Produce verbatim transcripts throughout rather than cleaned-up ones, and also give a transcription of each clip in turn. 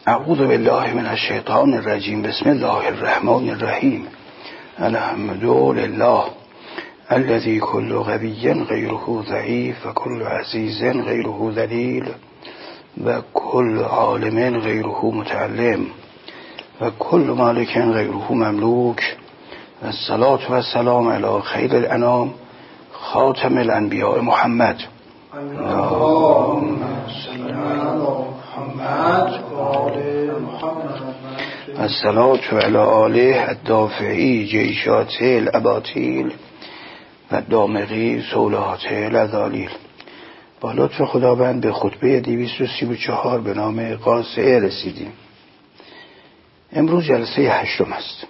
اعوذ بالله من الشیطان الرجیم. بسم الله الرحمن الرحیم. الحمد لله الذي كل غبي غيره ضعيف وكل عزيز غيره ذليل وكل عالم غيره متعلم وكل مالك غيره مملوك والصلاة والسلام على خير الأنام خاتم الأنبياء محمد. اللهم صل على محمد وآل محمد. الصلاة على آله الدافعی جیشات الاباطیل و دامغی سولات الذالیل. با لطف خداوند به خطبه دویست و سی و چهار به نام قاصعه رسیدیم. امروز جلسه هشتم است.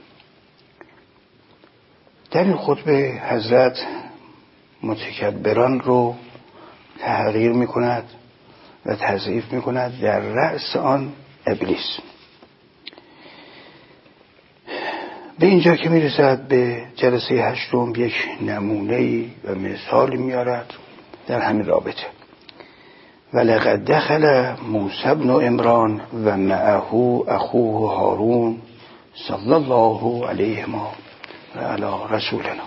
در این خطبه حضرت متکبران رو تحقیر می کند و تضعیف می کند، در رأس آن ابلیس. به اینجا که می رسد به جلسه هشتم یک نمونه‌ای و مثالی میارد در همین رابطه. ولقد دخل موسی بن عمران و معه اخوه هارون صلی الله علیهما و علی رسولنا.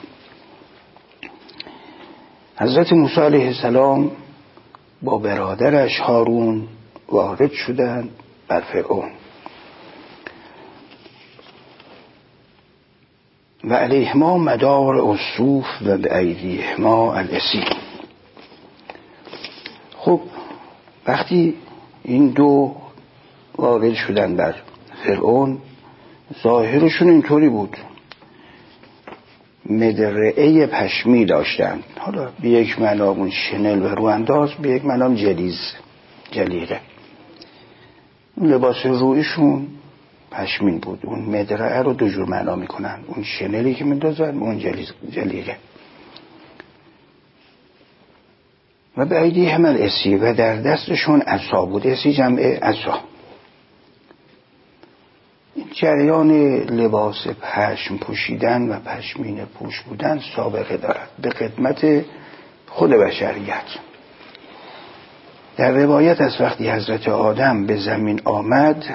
حضرت موسی علیه السلام با برادرش هارون وارد شدند بر فرعون و علیهما مدار الصوف و به ایدیهما العصی. خب وقتی این دو وارد شدن بر فرعون، ظاهرشون اینطوری بود، مدرعه پشمی داشتند. حالا به یک معنی شنل و روانداز، به یک معنی جلیز جلیقه. اون لباس رویشون پشمین بود. اون مدرعه رو دو جور معنا میکنن، اون شنلی که میندازن، اون جلیز جلیقه. و به ایدی همل اسی و در دستشون عصا بود. اسی جمع عصا. جریان لباس پشم پوشیدن و پشمین پوش بودن سابقه دارد به خدمت خود بشریت. در روایت از وقتی حضرت آدم به زمین آمد،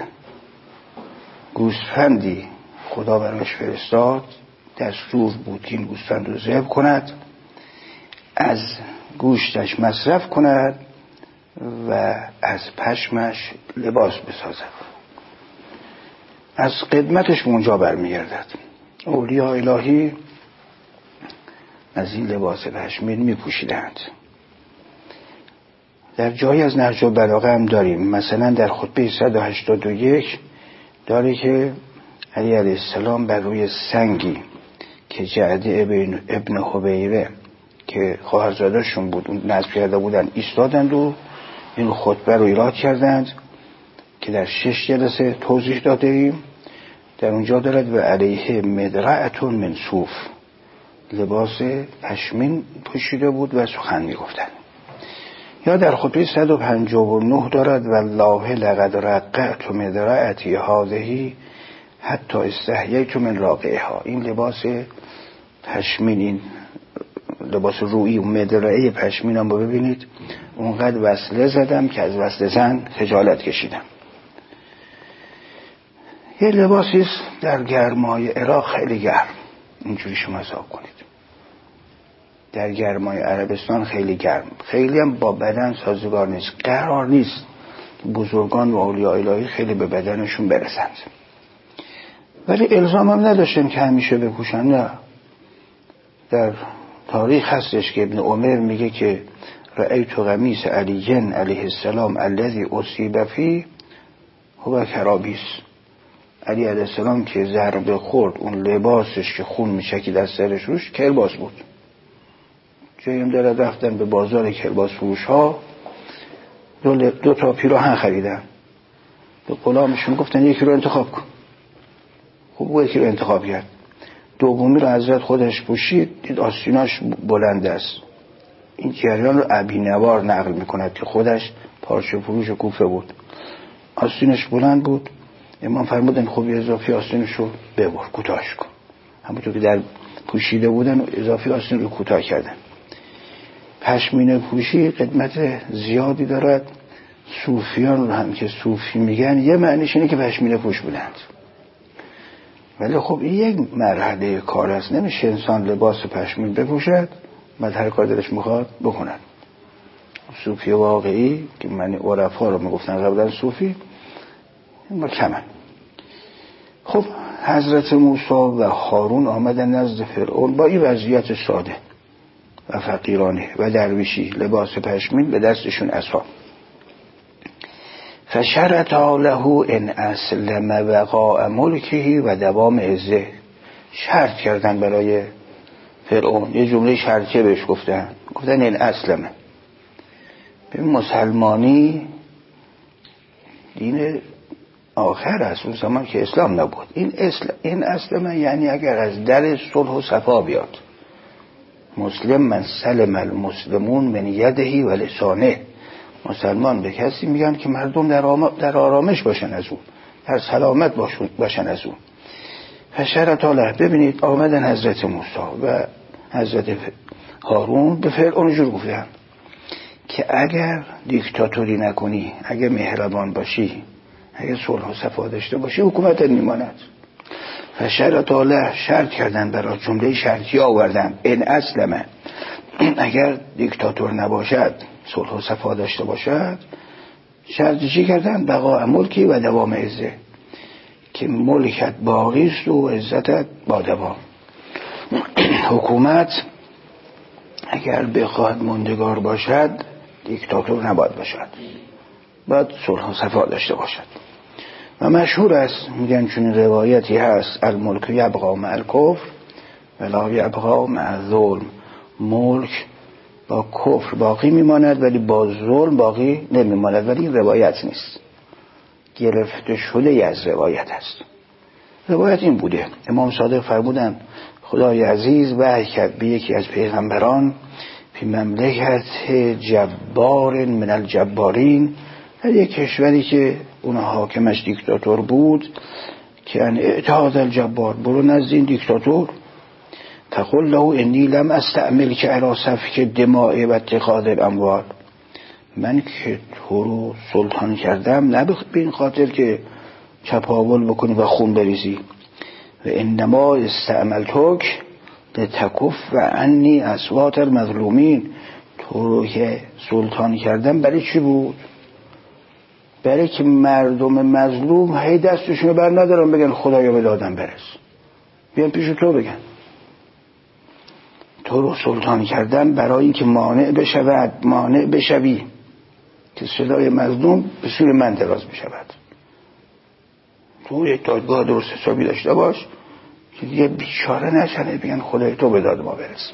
گوسفندی خدا براش فرستاد، دستور بود که این گوسفند رو ذبح کند، از گوشتش مصرف کند و از پشمش لباس بسازد. از قدمتش اونجا برمیگردد. اولیاء الهی از این لباس پشمین میپوشیدند. در جایی از نهج البلاغه هم داریم، مثلا در خطبه صد و هشتاد و یک داره که علی علیه السلام بر روی سنگی که جعده ابن, ابن حبیره که خواهرزاده‌شون بود اون نصب کرده بودن ایستادند و این خطبه رو ایراد کردند که در شش جلسه توضیح دادیم. در اونجا دارد و علیه مدرعتون من صوف، لباس پشمین پوشیده بود و سخن میگفتند. یا در خطبه صد و پنجاه و نه دارد و الله لقد رقعت مدرعتی هذه حتی استحییت من راقعها. این لباس پشمین، این لباس رویی و مدرعه پشمین هم ببینید، اونقدر وصله زدم که از وصله زن خجالت کشیدم. یه لباسیست در گرمای عراق خیلی گرم، اینجوری شما حساب کنید. در گرمای عربستان خیلی گرم، خیلی هم با بدن سازگار نیست. قرار نیست بزرگان و اولیاء الهی خیلی به بدنشون برسند، ولی الزام هم نداشتن که همیشه بپوشن. نه، در تاریخ هستش که ابن عمر میگه که رأیت قمیص علی علیه السلام الذی اصیب فیه هو کرابیس. علی علیه السلام که ضربه خورد، اون لباسش که خون میچکید از سرش روش کرباس بود. جایی هم داره رفتن به بازار کرباس فروش ها، دو, دو تا پیراهن خریدن، به غلامشون گفتن یکی رو انتخاب کن. خب یکی رو انتخاب کرد، دومی رو حضرت خودش پوشید، دید آستیناش بلند است. این جریان رو ابی نوار نقل میکند که خودش پارچه فروش کوفه بود، آستینش بلند بود. امام فرمودن خب اضافی آستینش رو ببر، کوتاهش کن. همونطور که در پوشیده بودن اضافی آستین رو کوتاه کردن. پشمینه پوشی قدمت زیادی دارد، صوفیان رو هم که صوفی میگن یه معنیش اینه که پشمینه پوش بودند، ولی خب این یک مرحله کار است. نمیشه انسان لباس پشمین بپوشد بعد هر کار دلش میخواد بکند. صوفی واقعی که من عرفا رو میگفتن قبلا صوفی این با کمن. خب حضرت موسی و هارون آمدن نزد فرعون با این وضعیت ساده و فقیرانه و درویشی، لباس پشمین، به دستشون عصا. فشرطا له ان اسلم بقاء ملکه و دوام عزه. شرط کردن برای فرعون، یه جمله شرطیه بهش گفتن، گفتن این اسلمه. به مسلمانی دین آخر است، اون زمان که اسلام نبود. این اسلام این اسلمه یعنی اگر از در صلح و صفا بیاد. مسلم من سلم المسلمون من یدهی و لسانه. مسلمان به کسی میگن که مردم در, آم... در آرامش باشن از اون، در سلامت باشن از اون. فشرط الله. ببینید آمدن حضرت موسی و حضرت هارون به فرعون جور گفتن که اگر دیکتاتوری نکنی، اگر مهربان باشی، اگر صلح و صفا داشته باشی، حکومت میماند. فشرط الله. شرط کردن، برای جمله شرطی آوردن این اسلمه، اگر دیکتاتور نباشد، صلح و صفا داشته باشد. شرطی چی کردن؟ بقاء ملکی و دوام عزه، که ملکت باقی است و عزتت با دوام. حکومت اگر بخواد موندگار باشد دیکتاتور نباید باشد، باید صلح و صفا داشته باشد. و مشهور است، میگن چون روایتی هست الملک یبقی مع الکفر ولا یبقی مع الظلم. ملک با کفر باقی میماند ولی با ظلم باقی نمیماند. ولی این روایت نیست، گرفته شده از روایت است. روایت این بوده: امام صادق فرمودن خدای عزیز وحی کرد به یکی از پیغمبران فی مملکت جبار من الجبارین، در یک کشوری که اون حاکمش دیکتاتور بود، که ان اعتاد الجبار، برو نزد این دیکتاتور، تقول له انی لم استعمل که علی سفک دماء و اتخاذ الاموال. من که تو رو سلطان کردم نه به این خاطر که چپاول بکنی و خون بریزی، و انما استعملتک لتکف و عنی اصوات المظلومین. تو رو که سلطان کردم برای چی بود؟ برای که مردم مظلوم هی دستشونو بر ندارن بگن خدایا به دادم برس، بیان پیش تو بگن. تو رو سلطان کردم برای که مانع بشود، مانع بشوی، که صدای مظلوم به سوی من دراز بشود. تو یک دادگاه درست حسابی داشته باش که دیگه بیچاره نشنه بگن خدای تو به داد ما برس.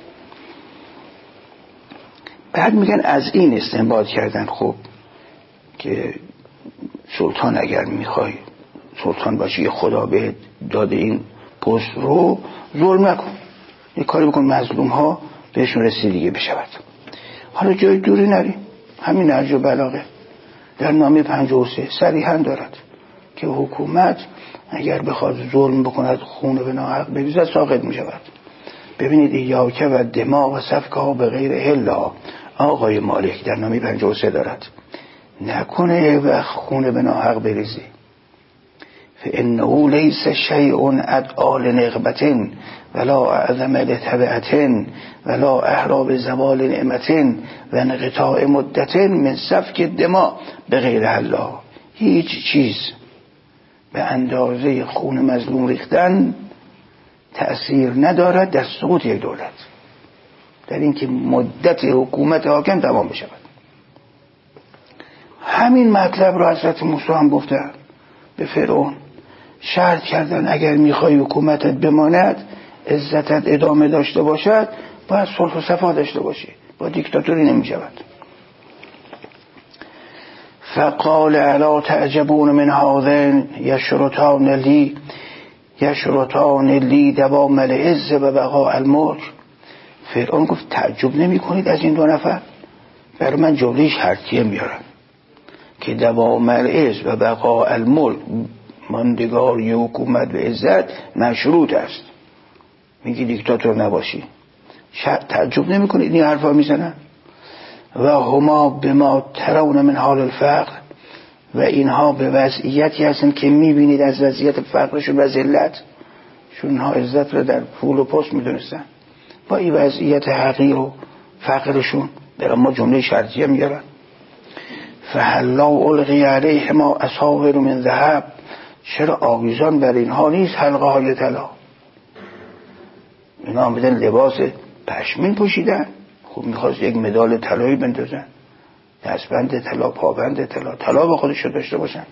بعد میگن از این استنباط کردن خب که سلطان اگر میخوای سلطان باشی، خدا به داده این پست رو ظلم نکن، یه کاری بکن مظلوم ها بهشون رسیدگی بشود. حالا جای دوری نریم، همین نهج البلاغه در نامه پنجاه و سه صریحا دارد که حکومت اگر بخواد ظلم بکند، خون به ناحق بریزد، ساقط می شود. ببینید ایاک و دماء و سفکه ها به غیر حلها، آقای مالک در نامه پنجاه و سه دارد نکنه و خون به ناحق بریزی. فانه لیس شیء ادعا لنقبة ولا اعظم لتبعة ولا احرى بزوال نعمة و انقطاع مدة من سفک الدماء به غیر حلها. هیچ چیز به اندازه خون مظلوم ریختن تأثیر ندارد در سقوط یک دولت، در اینکه مدت حکومت حاکم تمام بشود. همین مطلب رو حضرت موسی هم گفتن به فرعون، شرط کردن اگر میخوای حکومتت بماند، عزتت ادامه داشته باشد، باید صلح و صفا داشته باشی، با دیکتاتوری نمیشود. فقال الا تعجبون من هذین یشرطان لی یشرطان لی دوام العز و بقاء الملک. فرعون گفت تعجب نمی کنید از این دو نفر؟ برای من جمله شرطیه میارن که دوام العز و بقاء الملک، ماندگاری حکومت و عزت مشروط است. میگی دیکتاتور نباشی، تعجب نمی کنید این حرفا میزنن؟ و هما بما ترون من حال الفقر، و اینها به وضعیتی هستند که میبینید از وضعیت فقرشون و ذلت، چون اینها عزت رو در پول و پست میدونستن، با این وضعیت حقیر و فقرشون در ما جمله شرطیه میارن. فهلا القی علیهما اساور من ذهب، چرا آویزان بر اینها نیست حلقه های طلا؟ اینا آمدن لباس پشمین پوشیدن، خب میخواست یک مدال طلایی بندازن، دستبند طلا، پابند طلا، طلا با خودش رو داشته باشن،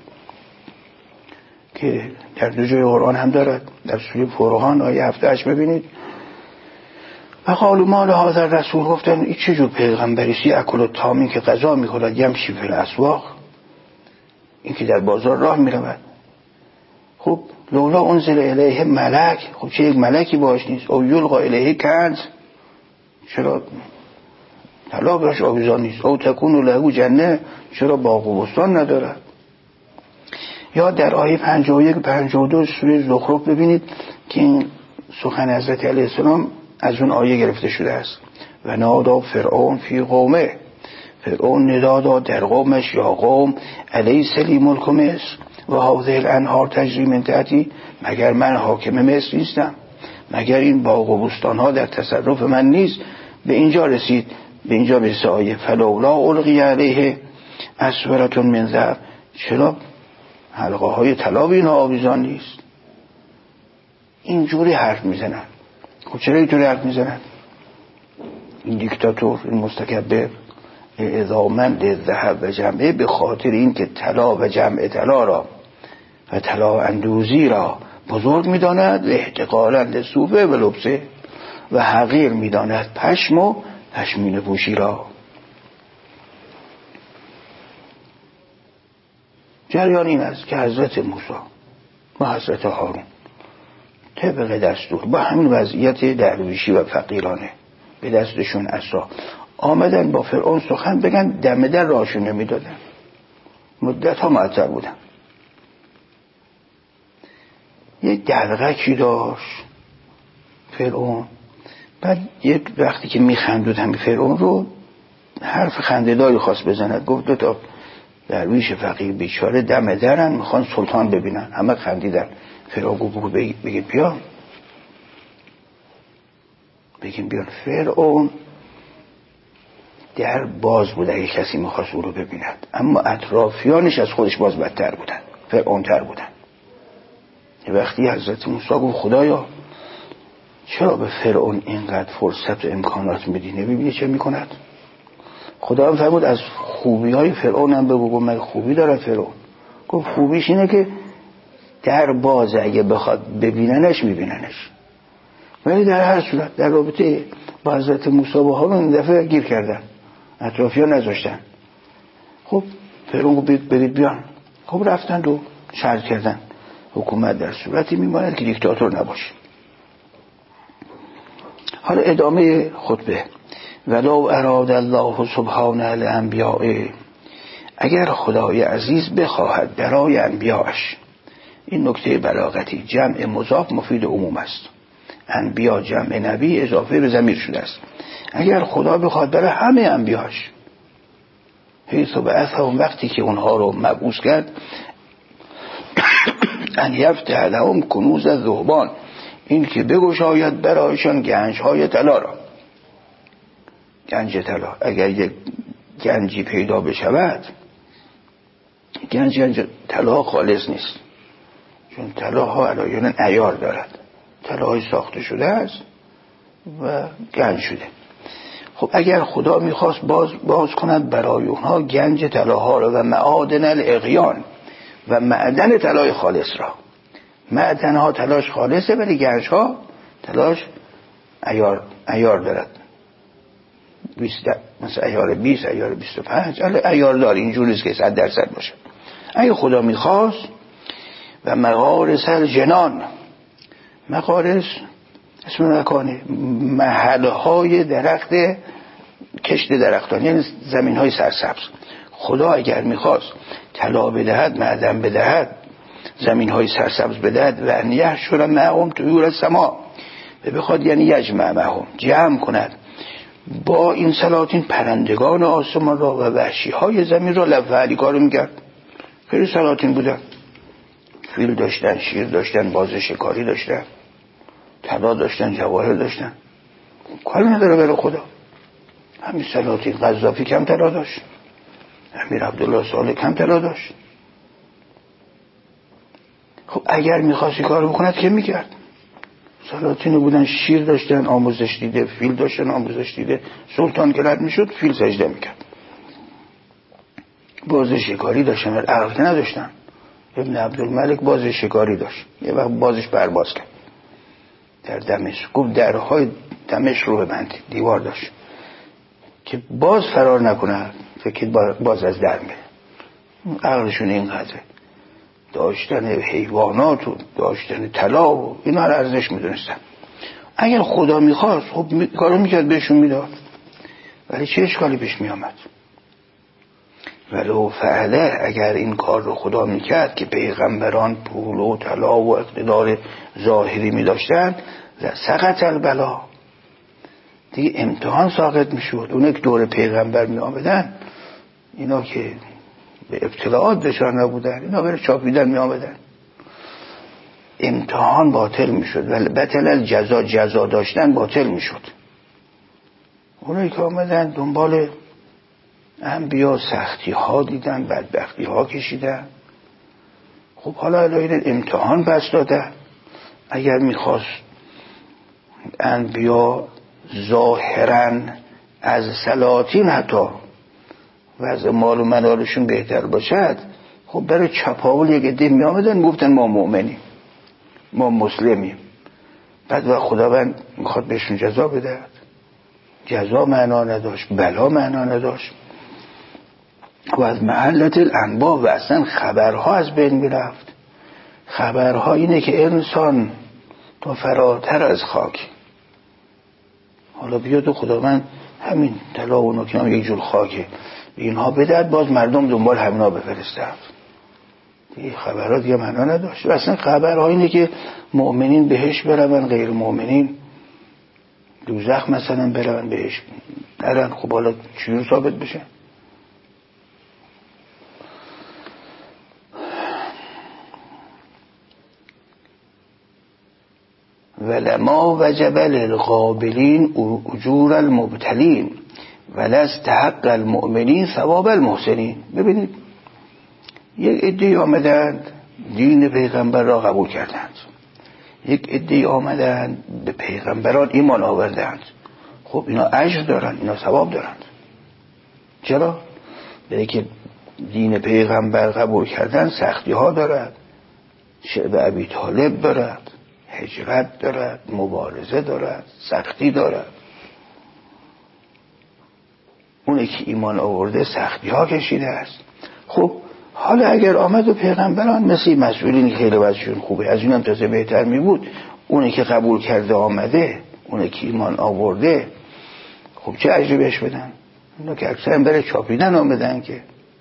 که در دو جای قرآن هم دارد. در سوره فرقان آیه هفته اش ببینید، و قالوا ما لهذا الرسول، گفتن این چه جور پیغمبریسی اکل و طعامی که غذا میخورد یمشی فی الاسواق، این که در بازار راه میرود. خب لولا انزل الیه ملک، خب چه یک ملکی باش نیست؟ او یلقا الیه کنز، چرا طلا براش آویزان نیست؟ او تکون له جنه، چرا باغ و بستان ندارد؟ یا در آیه پنجاه و یک پنجاه و دو سوره زخرف ببینید که این سخن حضرت علیه السلام از اون آیه گرفته شده است. و نادا فرعون فی قومه، فرعون ندا داد در قومش، یا قوم الیس لی ملک مصر و هذه الانهار تجری من تحتی، مگر من حاکم مصر نیستم؟ مگر این باغ و بستان ها در تصرف من نیست؟ به اینجا رسید، به اینجا برسه آیه فلولا القی علیه اسورة من ذهب، چرا حلقه های طلا به اینها آویزان نیست؟ اینجوری حرف میزنن. خب چرا اینجوری حرف میزنن؟ این دیکتاتور، این مستکبر، اعظامند ذهب و جمعه، به خاطر این که طلا و جمع طلا را و طلا اندوزی را بزرگ میداند، احتقاراً لصوفه و لبسه، و حقیر میداند پشم و پشمین پوشی را. جریان این است که حضرت موسی و حضرت هارون طبق دستور با همین وضعیت درویشی و فقیرانه به دستشون عصا آمدن با فرعون سخن بگن، دم در راهشون نمیدادن، مدت ها معطل بودن. یک دلغکی داشت فرعون، بعد یک وقتی که میخندود همین فرعون رو، حرف خنده‌داری خواست بزند، گفت دو تا درویش فقیر بیچاره دم درن میخوان سلطان ببینن. همه خندیدن. فرعون گفت بگید بیان، بگیم بیان. فرعون در باز بود اگه کسی میخواست او رو ببیند، اما اطرافیانش از خودش باز بدتر بودن، فرعون تر بودن. وقتی حضرت موسی گفت خدایا چرا به فرعون اینقدر فرصت و امکانات میدی، نمیبینی چه میکند؟ خدا هم فرمود از خوبی های فرعون هم بگو. گفت من خوبی دارم فرعون؟ گفت خوبیش اینه که در بازه، اگه بخواد ببیننش میبیننش. ولی در هر صورت در رابطه با حضرت موسی و هارون این دفعه گیر کردن، اطرافیان نذاشتن. خب فرعون گفت برید بیان. خب رفتن و شرط کردن حکومت در صورتی میماند که دیکتاتور نباشه. حالا ادامه خطبه. ولو اراد الله سبحانه لانبیائه، اگر خدای عزیز بخواهد برای انبیاءش، این نکته بلاغتی، جمع مضاف مفید عموم است، انبیا جمع نبی اضافه به ضمیر شده است. اگر خدا بخواهد برای همه انبیاش، حیث بعثهم، وقتی که اونها رو مبعوث کرد، ان یفتح لهم کنوز الذهبان، این که بگشاید برایشان گنج های طلا را. گنج طلا، اگر یک گنجی پیدا بشود، گنج گنج طلا خالص نیست، چون طلاها علایون عیار دارد، طلاهای ساخته شده است و گنج شده. خب اگر خدا میخواست باز, باز کند برای اونها گنج طلاها را و معادن الاغیان و معدن طلای خالص را. معدنها طلاش خالصه ولی گنجها طلاش عیار عیار دارد، بیست، مثلا عیار بیست، عیار بیست و پنج، عیار دار، اینجور نیست که صد درصد باشه. اگه خدا میخواست و مغارس الجنان، مغارس اسم مکانه، محلهای درخت، کشت درختان، یعنی زمین های سرسبز. خدا اگر میخواست طلا بدهد، معدن بدهد، زمین های سرسبز بدهد، و انیه شورا معهم طیور السما، و بخواد یعنی یجمع معهم، جمع کند با این سلاطین پرندگان آسمان را و وحشی های زمین را، لفعلی کارو میکرد. خیلی سلاطین بودن، فیل داشتن، شیر داشتن، باز شکاری داشتن، طلا داشتن، جواهر داشتن. کاری نداره برای خدا. همین سلاطین. قذافی کم طلا داشت، امیر عبدالله صالح کم طلا داشت. خب اگر میخواستی کار بکند که میکرد. سلاطین بودن، شیر داشتن، آموزش دیده، فیل داشتن، آموزش دیده. سلطان که رد میشد فیل سجده میکرد. باز شکاری داشتن، عقل که نداشتن. ابن عبدالملک باز شکاری داشت، یه وقت بازش برباز کرد در دمشق. گفت درهای دمشق رو ببندید، دیوار داشت که باز فرار نکنه، فکر باز از در میره. عقلشون اینقدره. داشتن حیوانات و داشتن طلا و اینا رو ارزش میدونستن. اگر خدا میخواست خب می... کارو میکرد بهشون میداد، ولی چه اشکالی پیش میامد؟ ولو فعله، اگر این کار رو خدا میکرد که پیغمبران پول و طلا و اقتدار ظاهری میداشتن، سقط البلا، دیگه امتحان ساقط میشد. اون یک دور پیغمبر میآمدن، اینا که به ابتلاعات دچار نبودن، اینا بره چاپیدن میآمدن، امتحان باطل میشد. ولی بطل الجزا، جزا داشتن باطل میشد. اونایی که آمدن دنبال انبیا سختی ها دیدن، بدبختی ها کشیدن. خب حالا الهی امتحان بس داده. اگر میخواست انبیا ظاهرا از سلاطین حتی وضع مال و منالشون بهتر باشد، خب برای چپاول یک عده می آمدن گفتن ما مؤمنیم، ما مسلمیم. بعد و خداوند میخواد بهشون جزا بده. جزا معنا نداشت، بلا معنا نداشت. و از محلت الانبا و اصلا خبرها از بین میرفت. خبرها اینه که انسان تو فراتر از خاک. حالا بیاد و خداوند همین طلا و نوکیام یک جور خاکه اینها بدهد، باز مردم دنبال همینا بفرستند. دیگه خبرها دیگه معنا نداشت. و اصلا خبرها اینه که مؤمنین بهش برون، غیر مؤمنین دوزخ مثلا برون بهش نرن. خب حالا چجور ثابت بشه؟ ولما وجب للقابلین اجور المبتلین ولست حق المؤمنین ثواب المحسنین. ببینید یک عده آمدند دین پیغمبر را قبول کردند، یک عده آمدند به پیغمبران ایمان آوردند. خب اینا اجر دارند، اینا ثواب دارند. چرا؟ برای که دین پیغمبر قبول کردن سختی ها دارد، شعب ابی طالب دارد، هجرت دارد، مبارزه دارد، سختی دارد. اونی که ایمان آورده سختی ها کشیده است. خب حالا اگر آمد و پیغمبران مثل مسئولین که خیلی وضعشون خوبه، از اینم تازه بهتر می بود، اونی که قبول کرده آمده، اونی که ایمان آورده، خب چه اجری بهش بدن؟ اونا که اکثر هم بره چاپیدن آمدن که.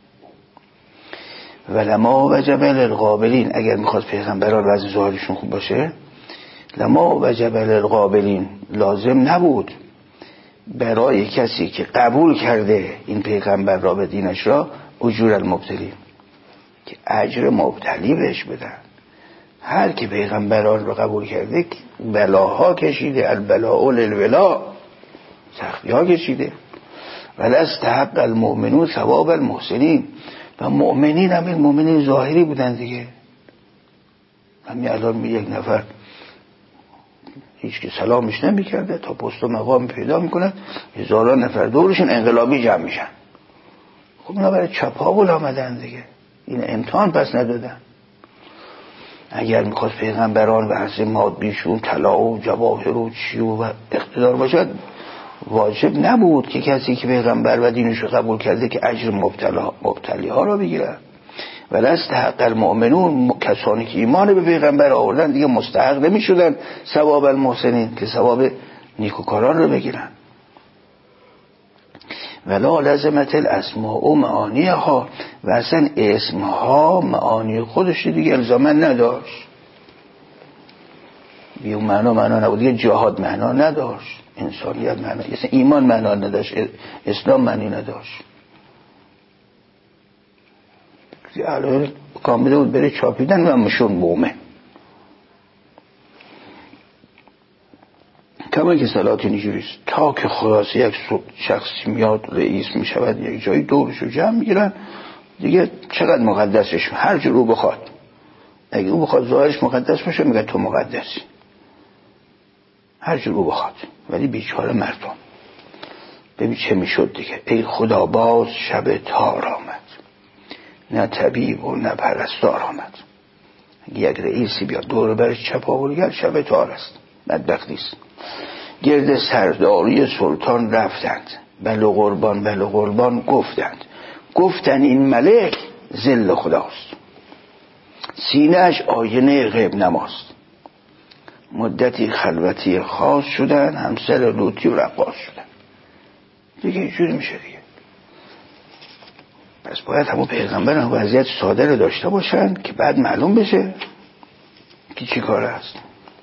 ولما وجب للقابلین، اگر میخواد پیغمبران وضع ظاهرشون خوب باشه، لما وجب للقابلین، لازم نبود برای کسی که قبول کرده این پیغمبر را به دینش را اجور المبتلین، که اجر مبتلی بهش بدن. هر که پیغمبران را قبول کرده بلاها کشیده، البلاء للولا، سختی ها کشیده. ولست حق المؤمنون ثواب المحسنین. و مؤمنین هم این مؤمنین ظاهری بودن دیگه. همین الان می یک نفر هیچ که سلامش نمی کرده تا پست و مقام پیدا می کند، هزاران نفر دورشون انقلابی جمع میشن. خب اونا برای چپاول آمدن دیگه، این امتحان پس ندادن. اگر میخواست پیغمبران و حسن مادیشون طلا و جواهر و چی و اقتدار باشد، واجب نبود که کسی که پیغمبر و دینشو قبول کرده که اجر مبتلی ها را بگیرن. ولست حق المؤمنون، کسانی که ایمان به پیغمبر آوردن دیگه مستحق نمی شدن ثواب المحسنین، که ثواب نیکوکاران رو بگیرن. ولا لازمت الاسماء و معانی ها، و اصلا اسم ها معانی خودش دیگه الزاما نداشت. بیو معنا معنا نبود، دیگه جهاد معنا نداشت، انسانیت معنا، اصلا ایمان معنا نداشت، اسلام معنی نداشت. الان کامده بود بره چاپیدن و مشون مومن. کما که صلات اینجوریست تا که خلاص یک شخصی میاد رئیس میشود یک جایی دورشو جمع میگیرن دیگه چقدر مقدسش هر جور رو بخواد، اگه او بخواد ظاهرش مقدس باشه میگه تو مقدسی، هر جور رو بخواد. ولی بیچاره مردم ببین چه میشد دیگه. ای خدا باز شب تار آمد، نه طبیب و نه پرستار آمد. یک رئیسی بیاد دور برش چپاولگر شب تار است، بدبختیست. گرد سرداری سلطان رفتند، بله قربان بله قربان گفتند. گفتن این ملک ذل خداست، سینه‌اش آینه غیب نماست. مدتی خلوتی خاص شدن، همسر لوطی و رقاص شدن. دیگه اینجوری میشه دیگه. پس باید همون پیغمبر هم وضعیت ساده رو داشته باشن که بعد معلوم بشه که چی کار هست.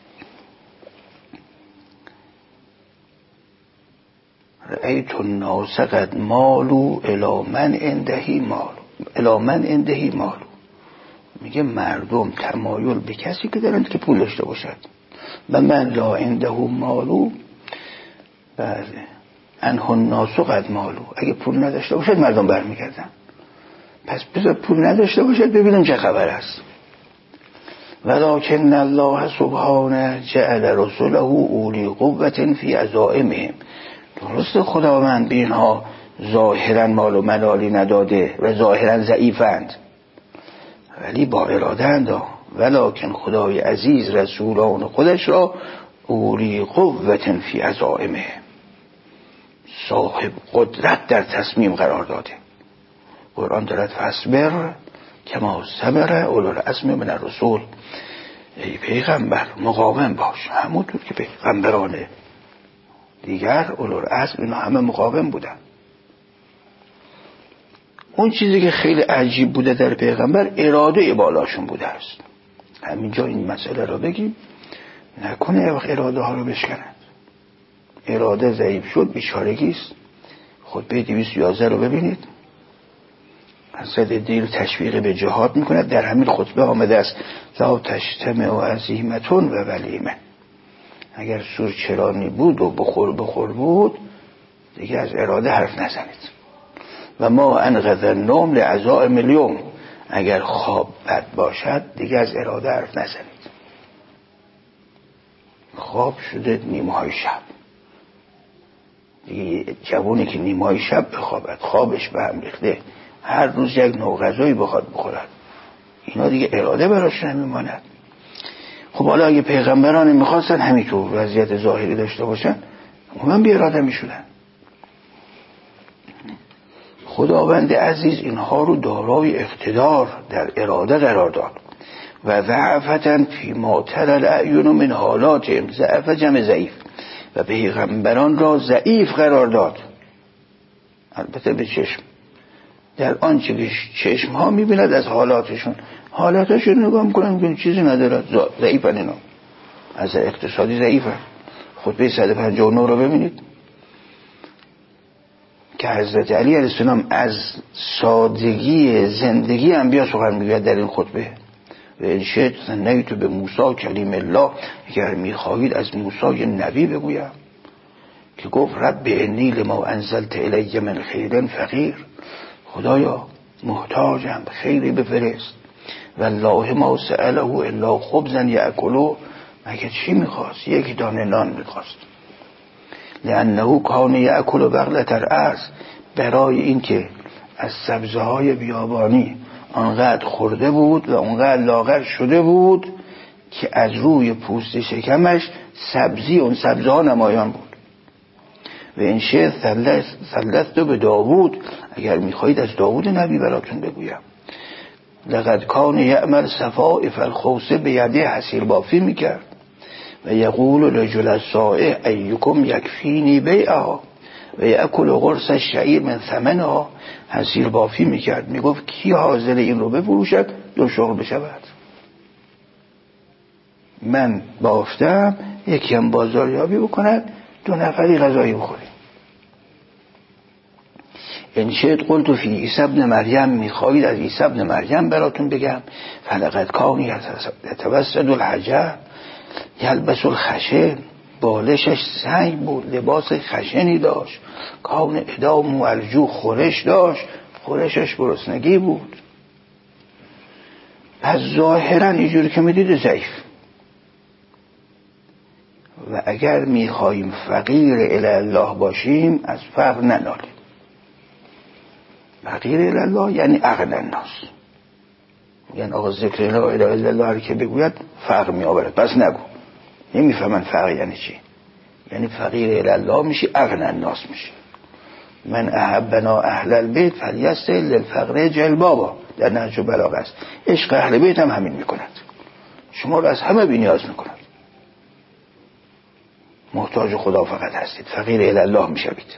رأیت الناس قد مالو الی من عنده مالو الی من عنده مالو. میگه مردم تمایل به کسی که دارند که پول داشته باشد. و من لا عنده مالو بله انه الناس قد مالو. اگه پول نداشته باشد مردم برمیگردن. پس بذار پول نداشته باشد ببینیم چه خبر است. ولکن الله سبحانه جعل رسوله اولی قوة فی عزائمهم. درست خداوند به اینها ظاهرا مال و منالی نداده و ظاهرا ضعیفند ولی با اراده اند. ولکن خدای عزیز رسولان خودش را اولی قوة فی عزائمهم، صاحب قدرت در تصمیم قرار داده. قرآن دارد فاصبر کما صبر اولو العزم من الرسول. ای پیغمبر مقاوم باش، همونطور که پیغمبرانه دیگر اولو العزم اینا همه مقاوم بودن. اون چیزی که خیلی عجیب بوده در پیغمبر اراده بالاشون بوده است. همینجا این مسئله رو بگیم، نکنه وقت اراده ها رو بشکنند. اراده ضعیف شد بیچارگیست. خطبه دویست و یازده رو ببینید، حضرت دیر تشویق به جهاد میکند. در همین خطبه آمده است لا تجتمع و عزیمتون و ولیمه. اگر سورچرانی بود و بخور بخور بود دیگه از اراده حرف نزنید. و ما انقذ النوم لعزائم اليوم. اگر خواب بد باشد دیگه از اراده حرف نزنید. خواب شده نیمه های شب، دیگه جوانی که نیمه های شب بخوابد خوابش به هم ریخته هر روز یک نوع غذایی بخواد بخورد، اینا دیگه اراده براش نمیماند. خب حالا اگه پیغمبران میخواستن همینطور وضعیت ظاهری داشته باشن اونم بی اراده میشدن. خداوند عزیز اینها رو دارای اقتدار در اراده قرار داد. و ضعفتن فی ما تر الاعین من حالاتهم، ضعف جمع ضعیف، و پیغمبران را ضعیف قرار داد. البته به چشم، در آنچه که چشم ها میبیند از حالاتشون، حالاتشون نگاه میکنن میگن چیزی ندارد، ضعیفن اینا، از اقتصادی ضعیفن. خطبه صد و پنجاه و نه رو ببینید که حضرت علی علیه السلام از سادگی زندگی انبیا سخن میگوید در این خطبه. و انشد ثنیت به موسی کلیم الله، اگر میخواهید از موسی نبی بگویم که گفت رب انی لما انزلت الی من خیر فقیر. خدایا محتاجم، خیری بفرست. والله ما سأله الا خبزا یأکله. مگه چی میخواست؟ یک دانه نان میخواست. لانه کان یأکل بغلة الارض، برای این که از سبزه های بیابانی آنقدر خورده بود و آنقدر لاغر شده بود که از روی پوست شکمش سبزی اون سبزه ها نمایان بود. و این شعر ثلثت به داوود، اگر میخواهید از داوود نبی براتون بگویم. لقد کان یعمل صفائف الخوص به یده حصیر بافی میکرد و یقول رجل السائح ایکم یکفینی بیعها و یأکل قرص الشعیر من ثمنها. حصیر بافی میکرد، میگفت کی حاضر این رو بفروشد دو شغل بشود. من بافتم، یکی هم بازاریابی بکند، دو نفری غذایی بخوریم. ان شئت قلت فی عیسی ابن مریم، میخواهید از عیسی ابن مریم براتون بگم، فلقد کان یتوسد الحجر یلبس الخشن، بالشش سنگ بود، لباس خشنی داشت، کان ادام الجو، خورش داشت، خورشش گرسنگی بود. پس ظاهرا اینجوری که میدید ضعیف. و اگر میخواییم فقیر الی الله باشیم از فقر ننالیم. فقیر الی الله یعنی اغنی الناس، یعنی آقا ذکر لا اله الا الله هر که بگوید فقر می آورد، پس نگو. نمیفهمن فقر یعنی چی. یعنی فقیر الی الله میشی، اغنی الناس میشی. من احبنا اهل البیت فلیستحل للفقر جلبابا، در نهج البلاغه است. عشق اهل بیت هم همین میکند، شما رو از همه بی‌نیاز میکند. محتاج خدا فقط هستید، فقیر الی الله میشوید.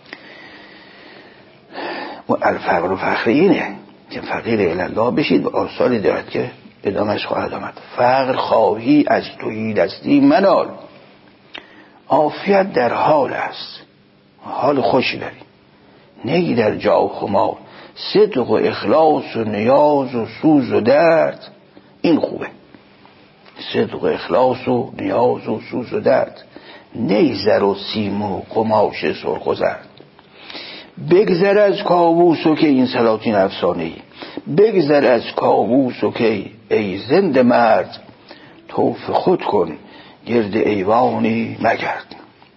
و الفقر و فخر اینه که فقیر الی الله بشید و آثاری دارد که ادامهش خواهد آمد. فقر خواهی از تویی دستی منال، عافیت در حال است، حال خوشی داری، نگی در جا و خمار، صدق و اخلاص و نیاز و سوز و درد. این خوبه، صدق و اخلاص و نیاز و سوز و درد، نیزر و سیم و قماش سرخ و زرد. بگذر از کابوس و که این سلاطین افسانه‌ای، بگذر از کابوس و که ای زنده مرد، توف خود کن گرد ایوانی مگرد.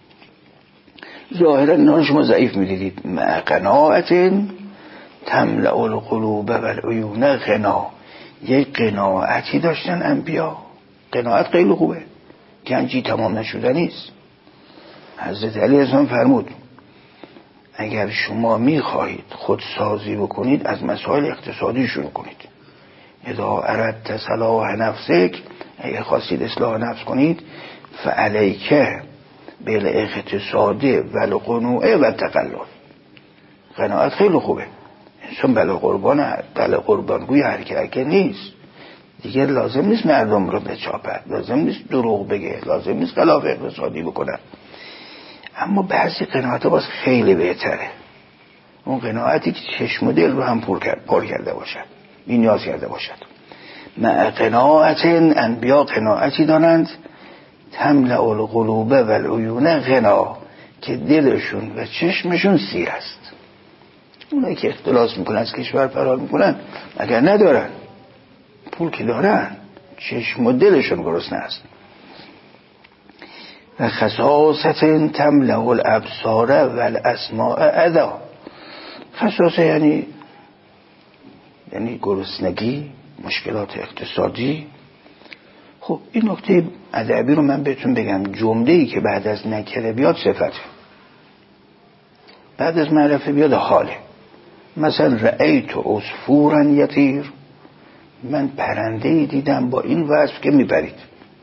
ظاهرا اینا شما ضعیف میدیدید. مع قناعت تملأ القلوب والعیون غنا، یک قناعتی داشتن انبیا. قناعت خیلی خوبه، گنجی تمام نشدنی است. حضرت علی اصلا فرمود اگر شما میخواهید خودسازی بکنید از مسائل اقتصادی شروع کنید. اذا اردت صلاح نفسک، اگر خواستید اصلاح نفس کنید، فعلیک بالاقتصاد والقنوع و تقلل. قناعت خیلی خوبه، انسان بلا قربان بلا قربانگوی هر کی هر کی نیست دیگه. لازم نیست مردم رو بچاپد، لازم نیست دروغ بگه، لازم نیست خلاف اقتصادی بکنه. اما بعضی قناعت باز خیلی بهتره، اون قناعتی که چشم و دل رو هم پر, کرد، پر کرده باشد، این نیاز کرده باشد. مع قناعت، انبیا قناعتی دارند، تملأ القلوب والعیون غنا، که دلشون و چشمشون سیر است. اونایی که اختلاس میکنن از کشور فرار میکنن اگر ندارن، پول که دارن، چشم و دلشون گرسنه است. و خصاصت تملأ الابصار والاسماع اذا. خصاصه یعنی یعنی گرسنگی، مشکلات اقتصادی. خب این نکته ادبی رو من بهتون بگم، جمله‌ای که بعد از نکره بیاد صفت، بعد از معرفه بیاد حاله. مثلا رأیت عصفورا یطیر، من پرنده‌ای دیدم با این وصف که میبرید.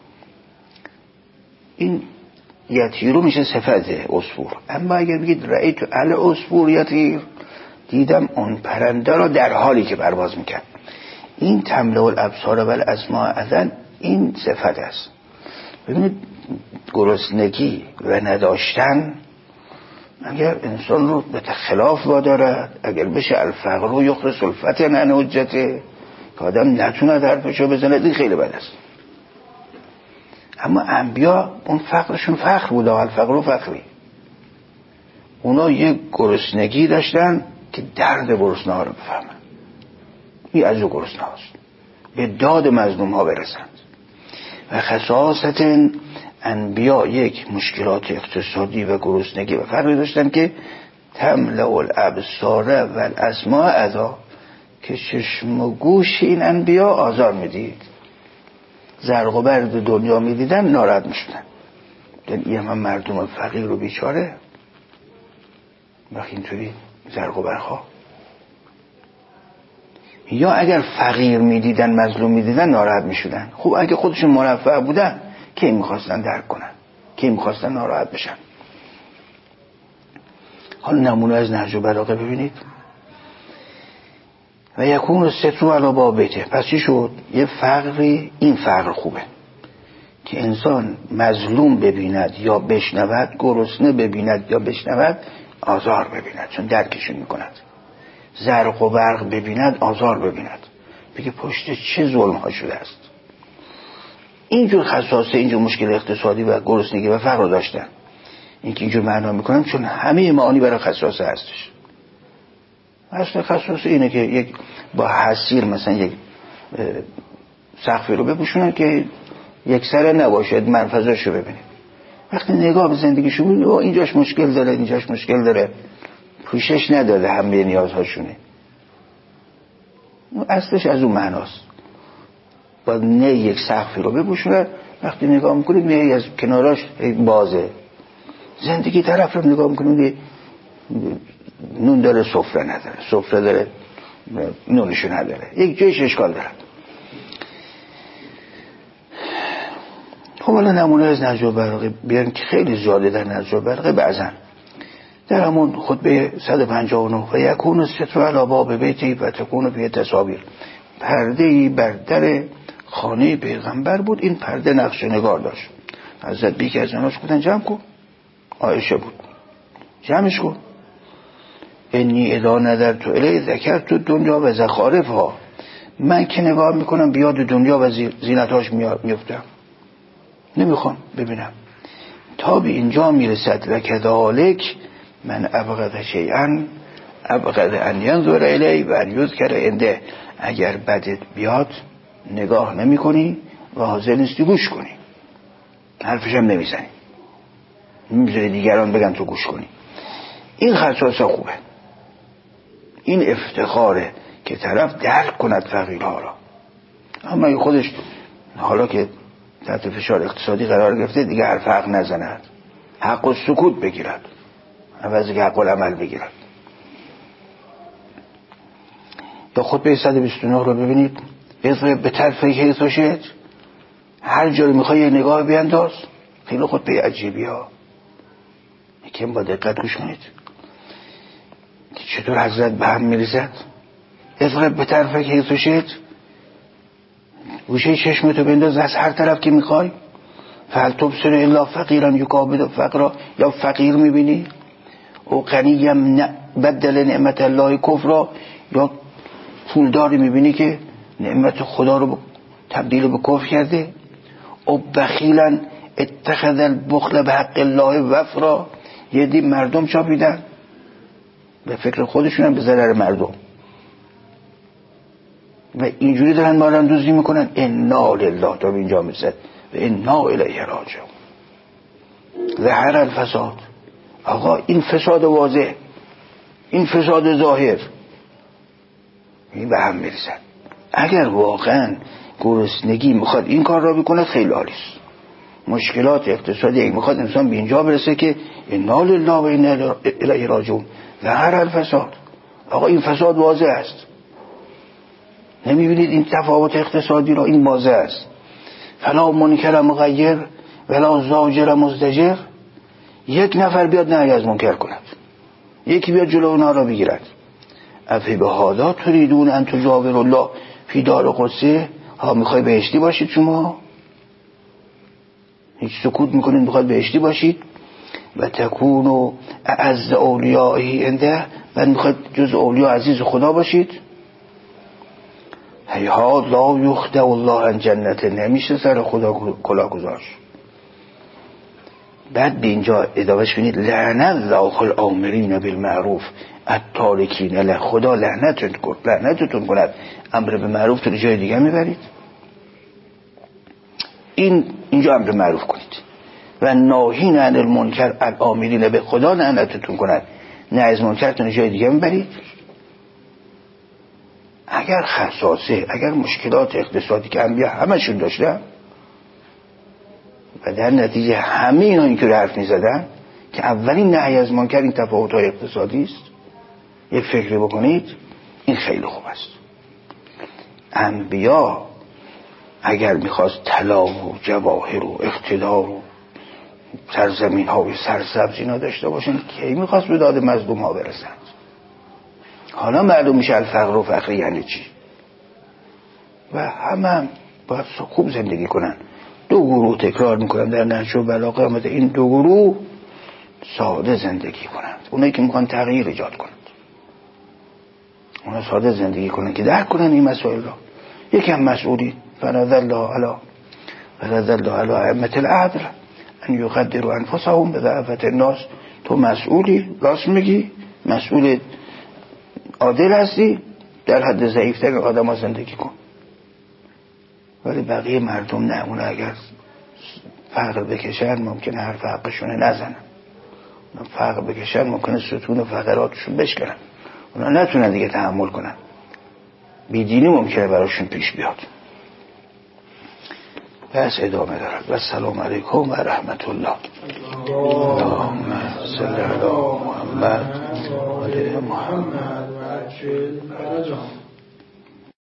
این یطیرو میشه صفت عصفور. اما اگر بگید رأیت العصفور یطیر، دیدم اون پرنده را در حالی که پرواز میکرد. این تملأ الابصار والاسماع اذن، این صفت است. ببینید گرسنگی و نداشتن اگر انسان رو به خلاف وادارد، اگر بشه الفقر و یخرس الفتن عن حجته، که آدم نتونه حرفشو بزنه، این خیلی بد است. اما انبیا اون فقرشون فقر بود، الفقر و فقری. اونا یک گرسنگی داشتن که درد گرسنه ها رو بفهمن، این از او گرسنه هاست، به داد مظلوم ها برسند. و خصاصت انبیا یک مشکلات اقتصادی و گرسنگی و فقری داشتن که تملأ الابصار والاسماع اذا، که چشم و گوش این انبیا آزار میدید. زرق و برق دنیا میدیدن ناراحت میشدن. این هم مردم فقیر و بیچاره وقتی اینطوری زرق و برق ها، یا اگر فقیر میدیدن مظلوم میدیدن ناراحت میشدن. خب اگه خودشون مرفه بودن کی میخواستن درک کنن، کی میخواستن ناراحت بشن. حالا نمونه از نهج البلاغه ببینید. و یکون الستر علی بابته، پس چی شد؟ یه فقری، این فقر خوبه که انسان مظلوم ببیند یا بشنود، گرسنه ببیند یا بشنود، آزار ببیند، چون درکشون میکند. زرق و برق ببیند آزار ببیند، بگه پشت چه ظلم ها شده است. اینجور خصاصه، اینجور مشکل اقتصادی و گرسنگی و فقر رو داشتن. این که اینجور معنا میکنم چون همه معانی برای خصاصه هستش. اصل خصاصه اینه که یک با حسیر مثلا یک سقفی رو بپوشونن که یک سره نباشد، منفذاشو ببینید. وقتی نگاه به زندگیشو می‌بینید اینجاش مشکل داره، اینجاش مشکل داره، پوشش نداده همه نیازهاشونه. اصلش از اون معناست. با نه یک سقفی رو بپوشونن، وقتی نگاه میکنید نه از کناراش بازه. زندگی طرف رو نگاه میکنید نون داره سفره نداره، سفره داره نونشو نداره، یک جایش اشکال داره. خب حالا نمونه از نهج البلاغه بیاریم که خیلی زیاده در نهج البلاغه. بعضن در همون خطبه صد و پنجاه و نه و یکون الستر علی باب بیتی و تکون فیه تصاویر، پرده‌ای بر در خانه پیغمبر بود. این پرده نقش نگار داشت. حضرت بی که از جناش گفتن جمع کن، عایشه بود، جمعش کن. انی اذا نظرت الی ذکرت دنیا و زخارفها، من که نگاه میکنم بیاد دنیا و زینتاش میفتم، نمیخوام ببینم. تا به اینجا میرسد و کذالک من ابغض شیئا ابغض ان ينظر الی و ان یذکر عنده. اگر بدت بیاد نگاه نمی کنی و حاضر نیستی گوش کنی، حرفش هم نمیزنی، نمیذاری دیگران بگن تو گوش کنی. این خصاصه خوبه، این افتخاره که طرف درک کند فقیرها را. اما خودش حالا که تحت فشار اقتصادی قرار گرفته دیگه حرف حق نزند، حق و سکوت بگیرد عوضی که حق العمل بگیرد. یا خطبه صد و بیست و نه رو ببینید، به طرف حیث باشد، هر جا رو میخوای یه نگاه بیانداز. خیلی خطبه عجیبی ها، یکم با دقت گوش کنید که چطور حضرت به هم میریزد. اضغب به طرف حیث باشد، گوشه چشمتو بنداز از هر طرف که میخوای. فهل تبصر الا فقیرا یکابد فقرا، یا فقیر میبینی او غنیم بدل نعمت الله کفرا، یا پولداری میبینی که نعمت خدا رو تبدیل به کفر کرده. او بخیلا اتخذ البخل به حق الله وفرا، یه دی مردم چاپیدن به فکر خودشون هم به ضرر مردم و اینجوری دارن مالن دوزی میکنن. انا لله، تا به اینجا میرسد و انا الیه راجعون. ظهر الفساد، آقا این فساد واضح، این فساد ظاهر، این به هم میرسد. اگر واقعا گرسنگی میخواد این کار را بکنه خیلی عالیست. مشکلات اقتصادی اگه میخواد انسان به اینجا برسه که انا لله و انا الیه راجعون، ظهر الفساد، آقا این فساد واضح است. نمیبینید این تفاوت اقتصادی را؟ این واضح است. فلا منکر مغیر ولا زاجر مزدجر. یک نفر بیاد نهی از منکر کند، یکی بیاد جلو اونها را بگیرد. افی به هادا تریدون ان تجاور الله فی دار قدسه، ها میخوای بهشتی باشید شما؟ هیچ سکوت میکنید میخواد بهشتی باشید؟ و تکونو اعز اولیائه انده، بعد میخواد جز اولیاء عزیز خدا باشید؟ هیهات لا یخدع الله عن جنت، نمیشه سر خدا کلاه گذاشت. بعد به اینجا ادامهش کنید لعن الله الامرین بالمعروف التارکین له، خدا لعنتتون کند، لعنتتون کند امر به معروف تو جای دیگه میبرید. این اینجا امر معروف کنید و ناهین عن المنکر الامرین به، خدا لعنتتون کند نه از منکرتون جای دیگه میبرید. اگر خصاصه، اگر مشکلات اقتصادی که انبیا همشون داشتن و در نتیجه همه اینا اینطور حرف میزدن که اولین نهی از منکر این تفاوت‌های اقتصادی است، یک فکری بکنید، این خیلی خوب است. انبیا اگر میخواست طلا و جواهر و اقتدار و سرزمین ها و سرسبز اینا داشته باشن کی میخواست به داد مظلوم ها برسند؟ حالا معلوم میشه الفقر و فقر یعنی چی. و همه هم باید خوب زندگی کنن. دو گروه تکرار میکنن در نهج البلاغه، این دو گروه ساده زندگی کنن. اونایی که میخوان تغییر ایجاد کنند. اونا ساده زندگی کنن که درک کنن این مسائل را. یکی هم مسئولی فنذل الله علی فنذل الله علی ائمه العدل ان یقدروا انفسهم بضعفة الناس. تو مسئولی، راست میگی، مسئول عادل هستی، در حد ضعیفتر آدم ها زندگی کن. ولی بقیه مردم نه، اونا اگر فقر بکشن ممکنه حرف حقشونه نزنن، اونا فقر بکشن ممکنه ستون فقراتشون بشکنن، اونا نتونن دیگه تحمل کنن، بیدینی ممکنه براشون پیش بیاد. پس ادامه دارد. و السلام علیکم و رحمت الله. اللهم صل علی محمد و آل محمد.